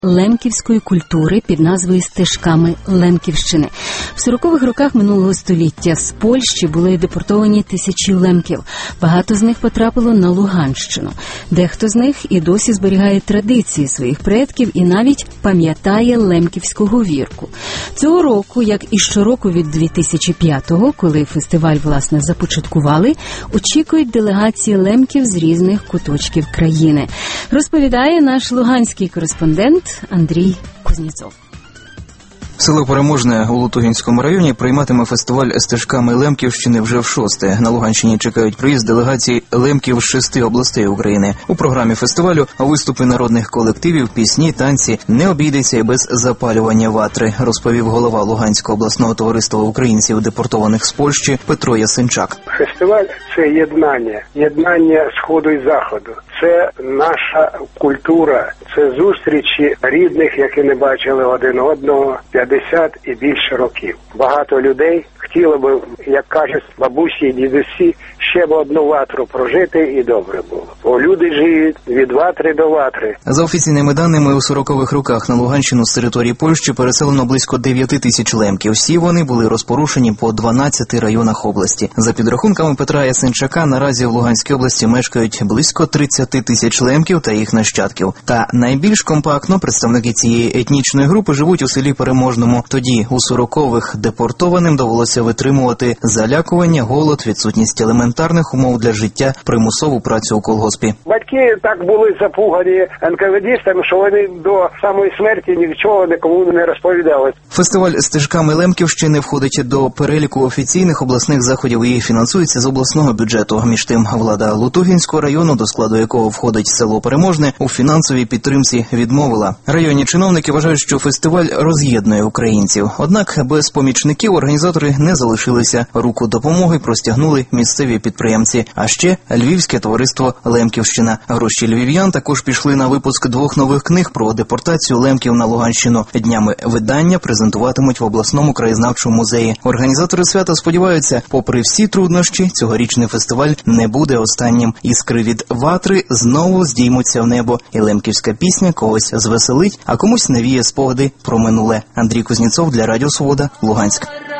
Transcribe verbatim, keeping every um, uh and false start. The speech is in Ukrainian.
лемківської культури під назвою «Стежками Лемківщини». В сорокових роках минулого століття з Польщі були депортовані тисячі лемків. Багато з них потрапило на Луганщину. Дехто з них і досі зберігає традиції своїх предків і навіть пам'ятає лемківську говірку. Цього року, як і щороку від дві тисячі п'ятого, коли фестиваль, власне, започаткували, очікують делегації лемків з різних куточків країни. Розповідає наш луганський кореспондент Андрій Кузнєцов. Село Переможне у Лутугінському районі прийматиме фестиваль «Стежками Лемківщини» вже в шосте. На Луганщині чекають приїзд делегацій лемків з шести областей України. У програмі фестивалю виступи народних колективів, пісні, танці. Не обійдеться і без запалювання ватри, розповів голова Луганського обласного товариства українців, депортованих з Польщі, Петро Ясинчак. Фестиваль – це єднання, єднання Сходу і Заходу. Це наша культура, це зустрічі рідних, які не бачили один одного п'ятдесят і більше років. Багато людей хотіло б, як кажуть бабусі і дідусі, ще б одну ватру прожити і добре було. Бо люди живуть від ватри до ватри. За офіційними даними, у сорокових роках на Луганщину з території Польщі переселено близько дев'яти тисяч лемків. Всі вони були розпорушені по дванадцяти районах області. За підрахунками Петра Ясинчака, наразі в Луганській області мешкають близько тридцяти тисяч лемків та їх нащадків. Та найбільш компактно представники цієї етнічної групи живуть у селі Переможному. Тоді, у сорокових, депортованим довелося витримувати залякування, голод, відсутність елементарних умов для життя, примусову працю у колгоспі. Батьки так були запугані ен ка ве дістами, що вони до самої смерті нічого нікому не розповідали. Фестиваль «Стежками Лемківщини» входить до переліку офіційних обласних заходів і фінансується з обласного бюджету. Між тим, влада Лутугінського району, до складу якого входить село Переможне, у фінансовій підтримці відмовила. Районні чиновники вважають, що фестиваль роз'єднує українців. Однак без помічників організатори не залишилися. Руку допомоги простягнули місцеві підприємці. А ще Львівське товариство «Лемківщина». Гроші львів'ян також пішли на випуск двох нових книг про депортацію лемків на Луганщину. Днями видання презентуватимуть в обласному краєзнавчому музеї. Організатори свята сподіваються, попри всі труднощі, цьогорічний фестиваль не буде останнім. Іскри від ватри знову здіймуться в небо, і лемківська пісня когось звеселить, а комусь навіє спогади про минуле. Андрій Кузнєцов для Радіо Свобода, Луганськ.